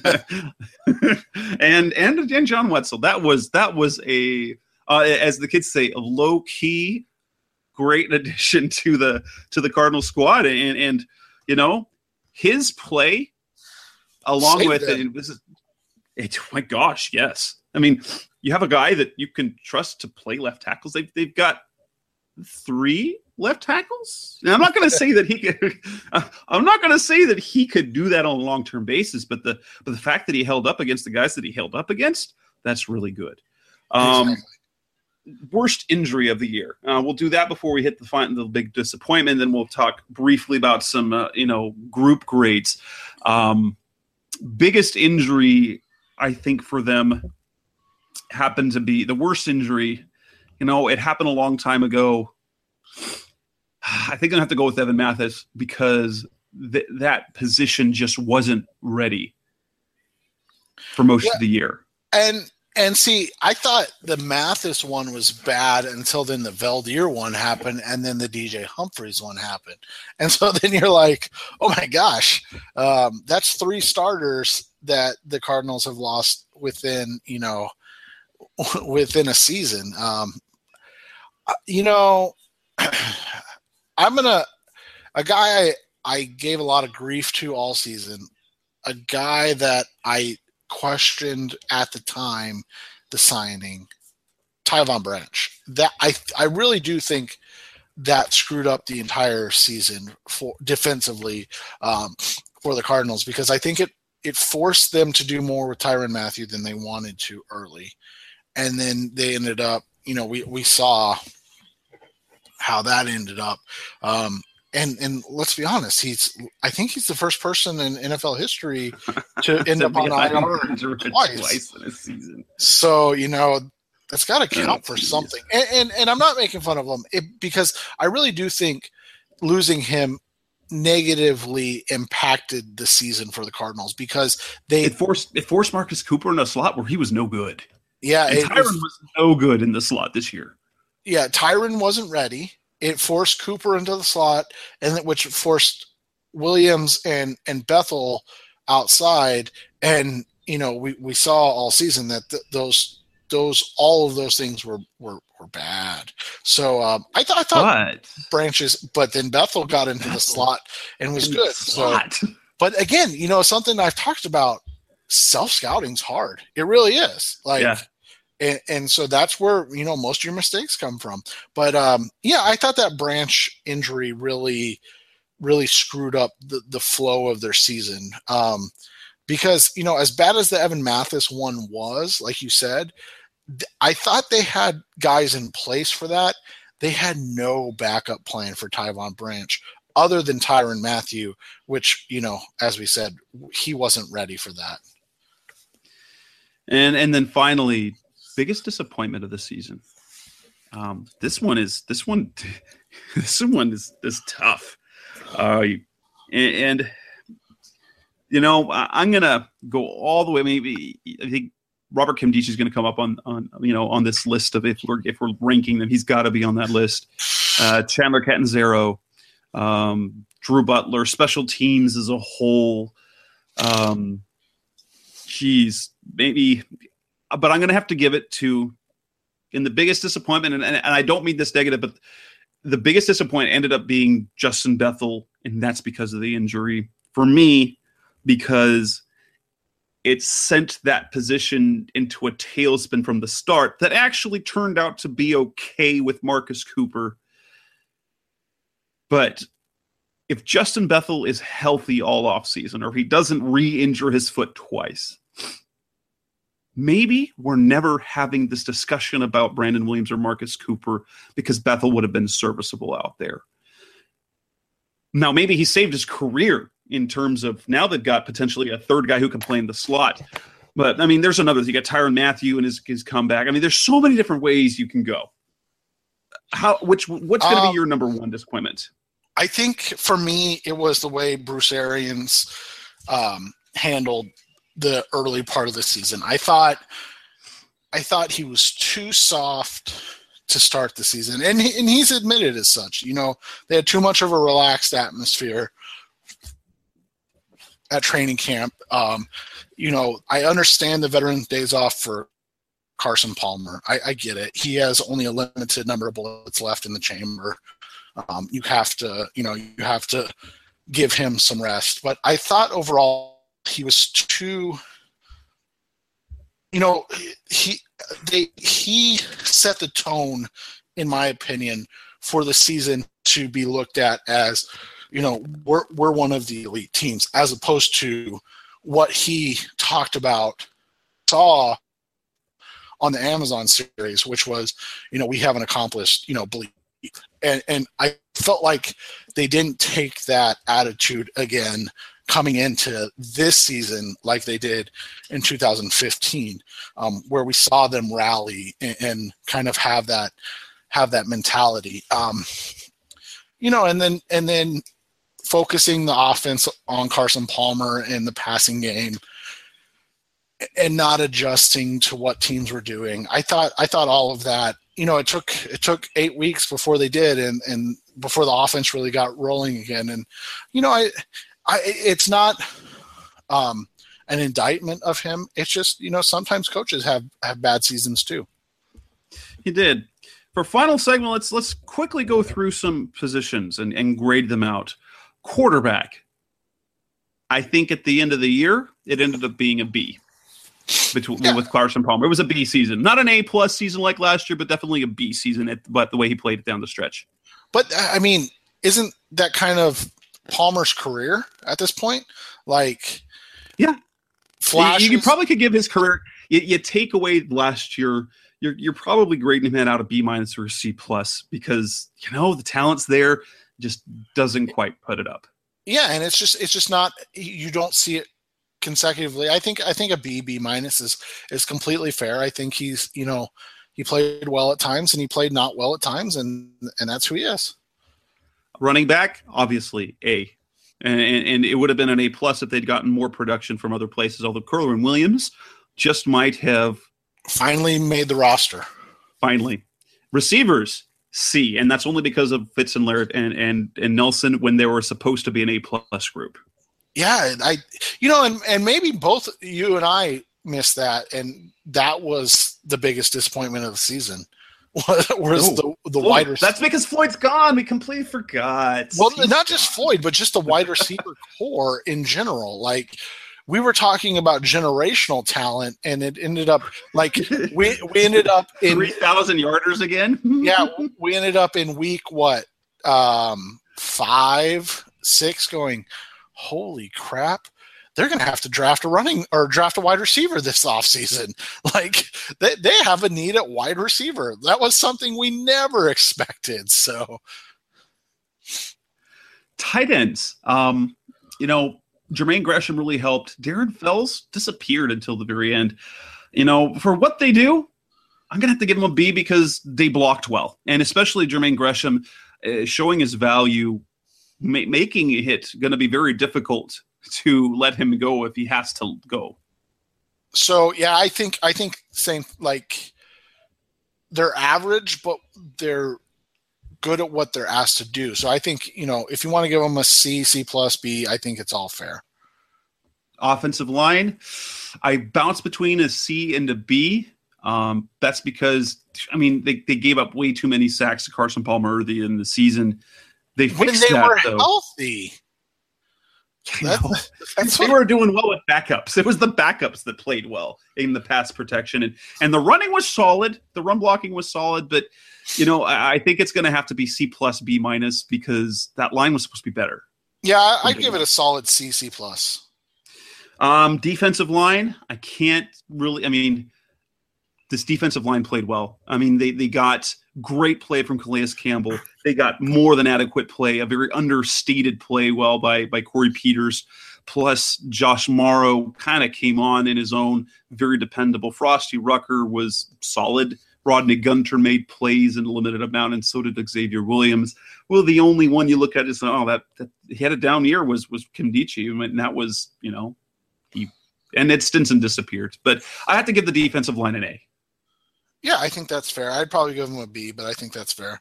and, and, and John Wetzel. That was, that was a, uh, as the kids say, a low key, great addition to the, to the Cardinal squad. And, and, you know, his play along Saved with them. it, this is, it, oh my gosh, yes. I mean, you have a guy that you can trust to play left tackles. They've, they've got three left tackles. Now, I'm not going to say that he could. I'm not going to say that he could do that on a long-term basis. But the but the fact that he held up against the guys that he held up against, that's really good. Um, exactly. Worst injury of the year. Uh, we'll do that before we hit the final, the big disappointment. Then we'll talk briefly about some uh, you know group grades. Um, biggest injury, I think, for them happened to be the worst injury. You know, it happened a long time ago. I think I'm going to have to go with Evan Mathis because th- that position just wasn't ready for most yeah. of the year. And and see, I thought the Mathis one was bad until then the Valdir one happened, and then the D J Humphreys one happened. And so then you're like, oh my gosh, um, that's three starters that the Cardinals have lost within, you know, within a season. Um, you know, I'm going to, a guy I, I gave a lot of grief to all season, a guy that I questioned at the time, the signing, Tyvon Branch. That I, I really do think that screwed up the entire season for defensively um, for the Cardinals, because I think it, it forced them to do more with Tyrann Mathieu than they wanted to early. And then they ended up, you know, we, we saw how that ended up. Um, and, and let's be honest, he's, I think he's the first person in N F L history to end up on I R twice. twice in a season. So, you know, that's got to count for something. And, and, and I'm not making fun of him it, because I really do think losing him negatively impacted the season for the Cardinals, because they it forced, it forced Marcus Cooper in a slot where he was no good. Yeah, and Tyrann was, was no good in the slot this year. Yeah, Tyrann wasn't ready. It forced Cooper into the slot, and which forced Williams and, and Bethel outside. And you know, we, we saw all season that th- those those all of those things were were, were bad. So um, I thought I thought but, Branches, but then Bethel got into Bethel. the slot and was in good. So, but again, you know, something I've talked about. Self-scouting's hard. It really is. Like, yeah. and, and so that's where, you know, most of your mistakes come from. But um, yeah, I thought that Branch injury really, really screwed up the, the flow of their season. Um, because, you know, as bad as the Evan Mathis one was, like you said, I thought they had guys in place for that. They had no backup plan for Tyvon Branch other than Tyrann Mathieu, which, you know, as we said, he wasn't ready for that. And and then finally, biggest disappointment of the season. Um, this one is this one this one is is tough. Uh, and, and you know, I, I'm gonna go all the way. Maybe I think Robert Kimdichie is going to come up on, on you know on this list of if we're if we're ranking them, he's got to be on that list. Uh, Chandler Catanzaro, um, Drew Butler, special teams as a whole. Um, geez, maybe, but I'm going to have to give it to. In the biggest disappointment, and, and, and I don't mean this negative, but the biggest disappointment ended up being Justin Bethel, and that's because of the injury for me, because it sent that position into a tailspin from the start that actually turned out to be okay with Marcus Cooper. But if Justin Bethel is healthy all offseason, or if he doesn't re-injure his foot twice, maybe we're never having this discussion about Brandon Williams or Marcus Cooper, because Bethel would have been serviceable out there. Now, maybe he saved his career in terms of now they've got potentially a third guy who can play in the slot. But, I mean, there's another. You got Tyrann Mathieu and his, his comeback. I mean, there's so many different ways you can go. How? Which? What's going to um, be your number one disappointment? I think for me, it was the way Bruce Arians um, handled the early part of the season. I thought, I thought he was too soft to start the season, and he, and he's admitted as such. You know, they had too much of a relaxed atmosphere at training camp. Um, you know, I understand the Veterans Days off for Carson Palmer. I, I get it. He has only a limited number of bullets left in the chamber. Um, you have to, you know, you have to give him some rest. But I thought overall, he was too, you know, he they he set the tone, in my opinion, for the season to be looked at as, you know, we're we're one of the elite teams, as opposed to what he talked about, saw on the Amazon series, which was, you know, we haven't accomplished, you know, believe. And and I felt like they didn't take that attitude again coming into this season like they did in two thousand fifteen, um, where we saw them rally and, and kind of have that have that mentality. Um, you know, and then and then focusing the offense on Carson Palmer and the passing game and not adjusting to what teams were doing. I thought I thought all of that, you know, it took it took eight weeks before they did, and, and before the offense really got rolling again. And, you know, I, I it's not um, an indictment of him. It's just, you know, sometimes coaches have, have bad seasons too. He did. For final segment, let's let's quickly go through some positions and, and grade them out. Quarterback. I think at the end of the year, it ended up being a B. Between yeah. with Carson Palmer, it was a B season, not an A plus season like last year, but definitely a B season. At, but the way he played it down the stretch. But I mean, isn't that kind of Palmer's career at this point? Like, yeah, flashes. You, you probably could give his career. You, you take away last year, you're you're probably grading him out of B minus or C plus, because you know the talent's there, just doesn't quite put it up. Yeah, and it's just it's just not. You don't see it consecutively. I think I think a B, B minus is is completely fair. I think he's, you know, he played well at times and he played not well at times, and and that's who he is. Running back, obviously A, and and, and it would have been an A plus if they'd gotten more production from other places. Although Kerwin Williams just might have finally made the roster. Finally, receivers C, and that's only because of Fitz and Laird and and and Nelson when they were supposed to be an A plus group. Yeah, I, you know, and, and maybe both you and I missed that, and that was the biggest disappointment of the season. Was oh. the the oh, wide receiver? That's because Floyd's gone. We completely forgot. Well, He's not gone. Just Floyd, but just the wide receiver core in general. Like, we were talking about generational talent, and it ended up like we we ended up in three thousand yarders again. Yeah, we ended up in week what um, five, six, going, holy crap, they're going to have to draft a running or draft a wide receiver this offseason. Like they, they have a need at wide receiver. That was something we never expected. So tight ends, um, you know, Jermaine Gresham really helped. Darren Fells disappeared until the very end. You know, for what they do, I'm going to have to give them a B because they blocked well. And especially Jermaine Gresham uh, showing his value, ma- making a hit, going to be very difficult to let him go if he has to go. So, yeah, I think, I think same, like they're average, but they're good at what they're asked to do. So I think, you know, if you want to give them a C, C plus, B, I think it's all fair. Offensive line, I bounce between a C and a B. Um, that's because, I mean, they, they gave up way too many sacks to Carson Palmer early in the season. They fixed when they that, were though. Healthy. That's, that's they were doing well with backups. It was the backups that played well in the pass protection, and and the running was solid. The run blocking was solid, but you know, I, I think it's going to have to be C plus, B minus because that line was supposed to be better. Yeah, I, I'd give it a solid C, C plus. Um, defensive line, I can't really. I mean. This defensive line played well. I mean, they they got great play from Calais Campbell. They got more than adequate play, a very understated play well by, by Corey Peters. Plus, Josh Morrow kind of came on in his own, very dependable. Frosty Rucker was solid. Rodney Gunter made plays in a limited amount, and so did Xavier Williams. Well, the only one you look at is, oh, that, that he had a down year was was Kimdichie, and that was, you know, he and Ed Stinson disappeared. But I have to give the defensive line an A. Yeah, I think that's fair. I'd probably give them a B, but I think that's fair.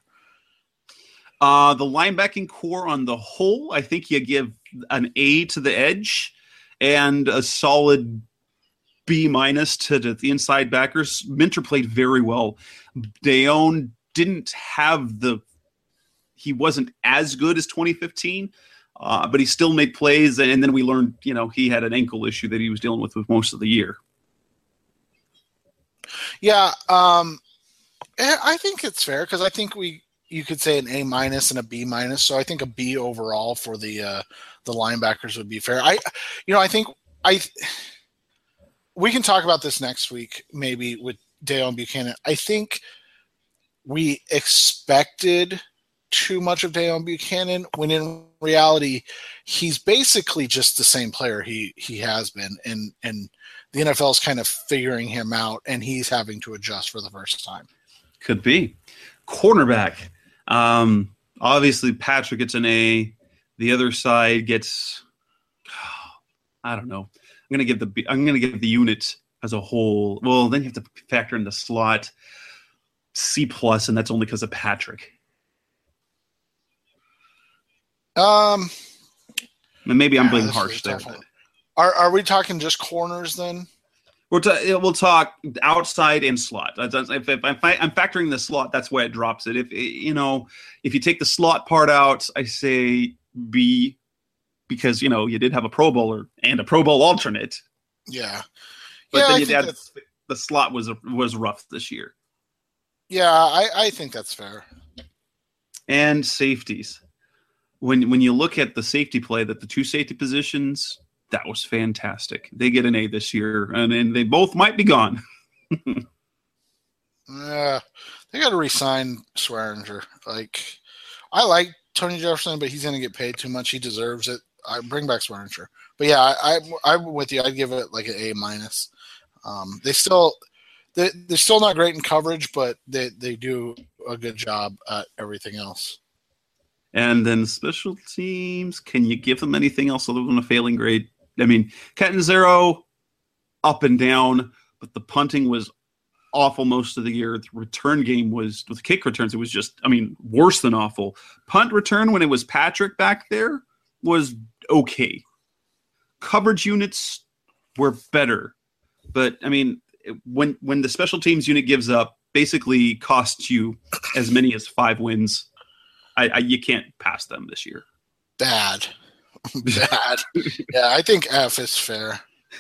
Uh, the linebacking core on the whole, I think you give an A to the edge and a solid B minus to the, the inside backers. Minter played very well. Dayon didn't have the – he wasn't as good as twenty fifteen, uh, but he still made plays. And then we learned, you know, he had an ankle issue that he was dealing with with most of the year. Yeah, um, I think it's fair because I think we you could say an A minus and a B minus. So I think a B overall for the uh, the linebackers would be fair. I, you know, I think I we can talk about this next week maybe with Dayon Buchanan. I think we expected too much of Dayon Buchanan when in reality he's basically just the same player he he has been, and and the N F L is kind of figuring him out, and he's having to adjust for the first time. Could be. Cornerback. Um, obviously, Patrick gets an A. The other side gets, I don't know. I'm gonna give the I'm gonna give the unit as a whole. Well, then you have to factor in the slot C plus, and that's only because of Patrick. Um, and maybe I'm being harsh there. Are are we talking just corners then? We'll, t- we'll talk outside and slot. If, if I'm, I'm factoring the slot, that's why it drops it. If you know, if you take the slot part out, I say B, because you know you did have a Pro Bowler and a Pro Bowl alternate. Yeah, but yeah, then I you think add that's... the slot was was rough this year. Yeah, I, I think that's fair. And safeties. When when you look at the safety play, that the two safety positions. That was fantastic. They get an A this year, and, and they both might be gone. Yeah, they got to re-sign Swearinger. Like, I like Tony Jefferson, but he's going to get paid too much. He deserves it. I bring back Swearinger. But yeah, I, I, I'm with you. I'd give it like an A minus. Um, they still, they, they're still not great in coverage, but they, they do a good job at everything else. And then special teams, can you give them anything else other than a failing grade? I mean, Catanzaro, up and down, but the punting was awful most of the year. The return game was, with kick returns, it was just, I mean, worse than awful. Punt return, when it was Patrick back there, was okay. Coverage units were better. But, I mean, when when the special teams unit gives up, basically costs you as many as five wins. I, I you can't pass them this year. Bad. Bad. Yeah, I think F is fair.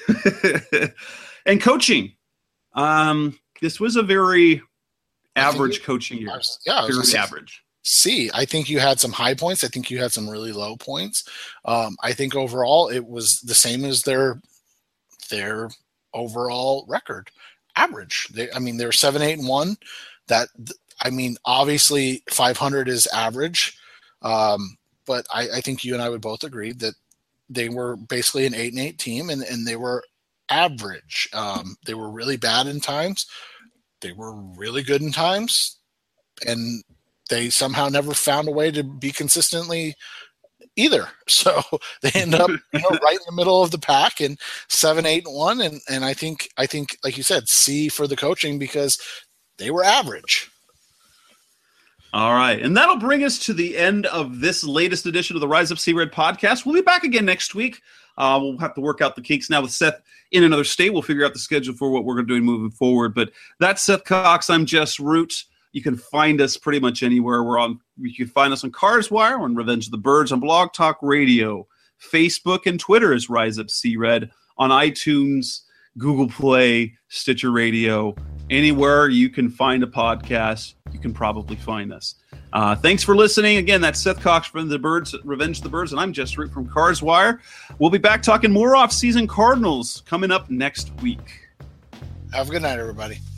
And coaching. Um, this was a very average coaching year. Was, yeah, very say, average. C. I think you had some high points. I think you had some really low points. Um, I think overall it was the same as their their overall record, average. They, I mean, they were seven, eight, and one. That I mean, obviously five hundred is average, um, but I, I think you and I would both agree that they were basically an eight and eight team, and, and they were average. Um, they were really bad in times. They were really good in times, and they somehow never found a way to be consistently either. So they end up, you know, right in the middle of the pack and seven, eight, and one. And, and I think, I think, like you said, C for the coaching because they were average. All right. And that'll bring us to the end of this latest edition of the Rise Up Sea Red podcast. We'll be back again next week. Uh, we'll have to work out the kinks now with Seth in another state. We'll figure out the schedule for what we're going to do moving forward. But that's Seth Cox. I'm Jess Root. You can find us pretty much anywhere. We're on. You can find us on Carswire, on Revenge of the Birds, on Blog Talk Radio, Facebook, and Twitter is Rise Up Sea Red, on iTunes, Google Play, Stitcher Radio. Anywhere you can find a podcast, you can probably find us. Uh, thanks for listening. Again, that's Seth Cox from the Birds, Revenge of the Birds, and I'm Jess Root from Carswire. We'll be back talking more off-season Cardinals coming up next week. Have a good night, everybody.